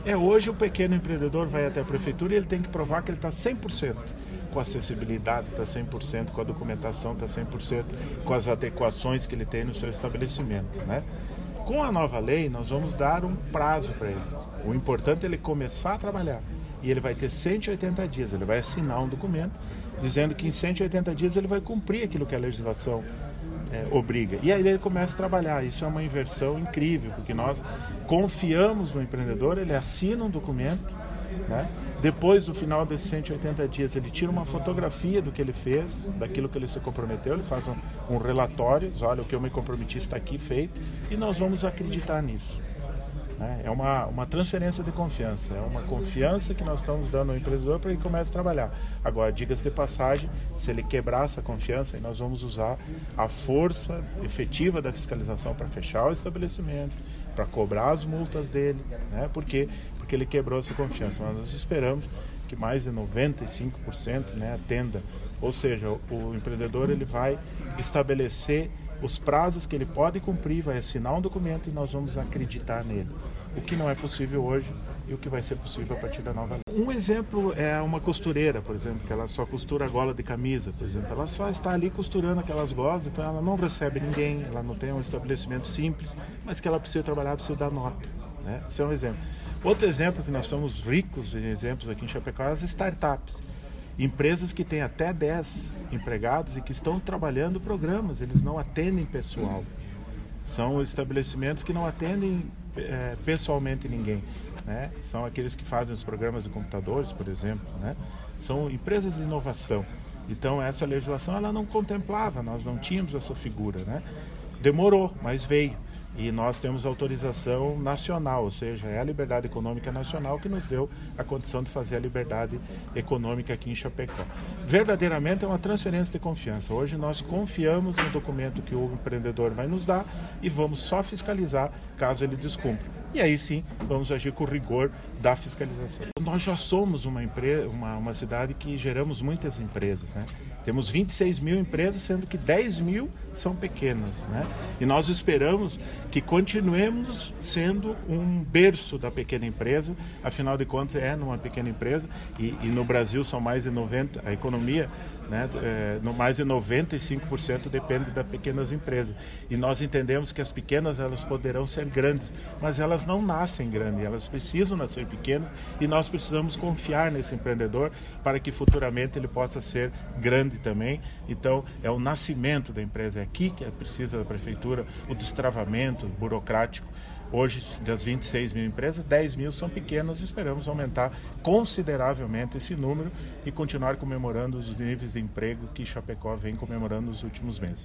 Hoje o pequeno empreendedor vai até a prefeitura e ele tem que provar que ele está 100% com a acessibilidade, está 100% com a documentação, está 100% com as adequações que ele tem no seu estabelecimento, né? Com a nova lei, nós vamos dar um prazo para ele. O importante é ele começar a trabalhar. E ele vai ter 180 dias, ele vai assinar um documento dizendo que em 180 dias ele vai cumprir aquilo que a legislação obriga. E aí ele começa a trabalhar. Isso é uma inversão incrível, porque nós confiamos no empreendedor, ele assina um documento, né? Depois do final desses 180 dias ele tira uma fotografia do que ele fez, daquilo que ele se comprometeu, ele faz um relatório, diz, olha, o que eu me comprometi está aqui feito, e nós vamos acreditar nisso. É uma transferência de confiança, é uma confiança que nós estamos dando ao empreendedor para que ele comece a trabalhar. Agora, diga-se de passagem, se ele quebrar essa confiança, nós vamos usar a força efetiva da fiscalização para fechar o estabelecimento, para cobrar as multas dele, né? Porque ele quebrou essa confiança. Mas nós esperamos que mais de 95%, né, atenda. Ou seja, o empreendedor ele vai estabelecer os prazos que ele pode cumprir, vai assinar um documento e nós vamos acreditar nele. O que não é possível hoje e o que vai ser possível a partir da nova lei. Um exemplo é uma costureira, por exemplo, que ela só costura a gola de camisa, por exemplo. Ela só está ali costurando aquelas golas, então ela não recebe ninguém, ela não tem um estabelecimento simples, mas que ela precisa trabalhar, precisa dar nota, né? Esse é um exemplo. Outro exemplo, que nós somos ricos em exemplos aqui em Chapecó, é as startups. Empresas que têm até 10 empregados e que estão trabalhando programas, eles não atendem pessoal. São estabelecimentos que não atendem pessoalmente ninguém, né? São aqueles que fazem os programas de computadores, por exemplo, né? São empresas de inovação. Então essa legislação ela não contemplava, nós não tínhamos essa figura, né? Demorou, mas veio. E nós temos autorização nacional, ou seja, é a liberdade econômica nacional que nos deu a condição de fazer a liberdade econômica aqui em Chapecó. Verdadeiramente é uma transferência de confiança. Hoje nós confiamos no documento que o empreendedor vai nos dar e vamos só fiscalizar caso ele descumpra. E aí sim, vamos agir com o rigor da fiscalização. Nós já somos uma cidade que geramos muitas empresas, né? Temos 26 mil empresas, sendo que 10 mil são pequenas, né? E nós esperamos que continuemos sendo um berço da pequena empresa, afinal de contas é numa pequena empresa, e no Brasil são mais de 90%, a economia, né, mais de 95% depende das pequenas empresas. E nós entendemos que as pequenas elas poderão ser grandes, mas elas não nascem grandes, elas precisam nascer pequenas e nós precisamos confiar nesse empreendedor para que futuramente ele possa ser grande também. Então é o nascimento da empresa, é aqui que precisa da prefeitura, o destravamento burocrático. Hoje, das 26 mil empresas, 10 mil são pequenas e esperamos aumentar consideravelmente esse número e continuar comemorando os níveis de emprego que Chapecó vem comemorando nos últimos meses.